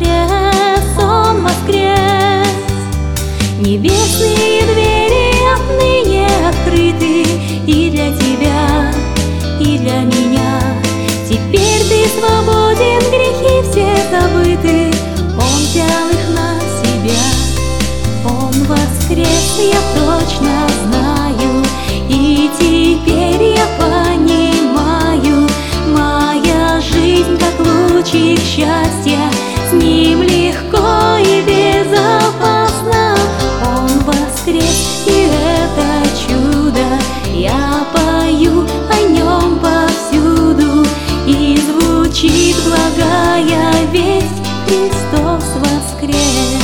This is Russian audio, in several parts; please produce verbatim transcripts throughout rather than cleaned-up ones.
воскрес, Он воскрес. Небесные двери отныне открыты и для тебя, и для меня. Теперь ты свободен, грехи все забыты, Он взял их на себя. Он воскрес, я точно знаю, и теперь я понимаю, моя жизнь как лучик счастья, с Ним легко и безопасно. Он воскрес, и это чудо, я пою о Нем повсюду, и звучит благая весть: Христос воскрес.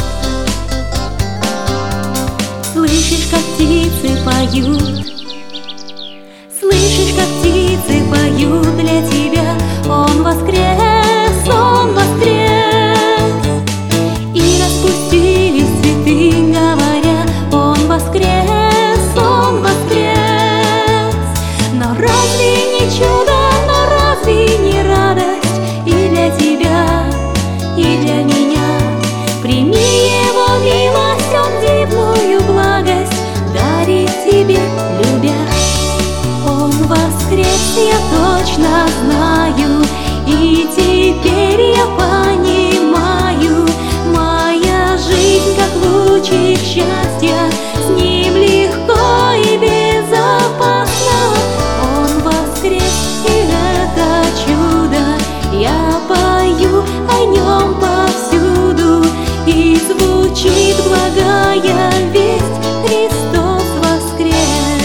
Слышишь, как птицы поют, слышишь, как птицы поют для тебя. Он воскрес, Он воскрес. И распустились цветы, говоря: Он воскрес, Он воскрес. Но разве не чудо, но разве не радость и для тебя, и для меня? Прими Его милость, Он дивную благость дарит тебе, любя. Он воскрес, я точно знаю, и теперь я понимаю, моя жизнь как лучик счастья, с Ним легко и безопасно. Он воскрес, и это чудо, я пою о Нем повсюду, и звучит благая весть: Христос воскрес.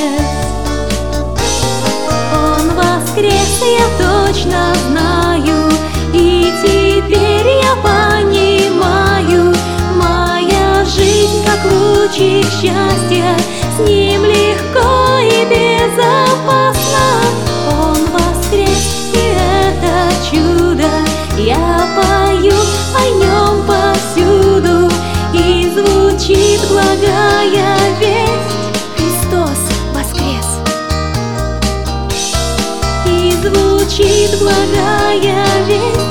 Он воскрес, я точно знаю, и теперь я понимаю, моя жизнь как лучик счастья, с Ним легко и безопасно. Он воскрес, и это чудо, я пою о Нем повсюду, и звучит благая весть: Христос воскрес. И звучит благая весть: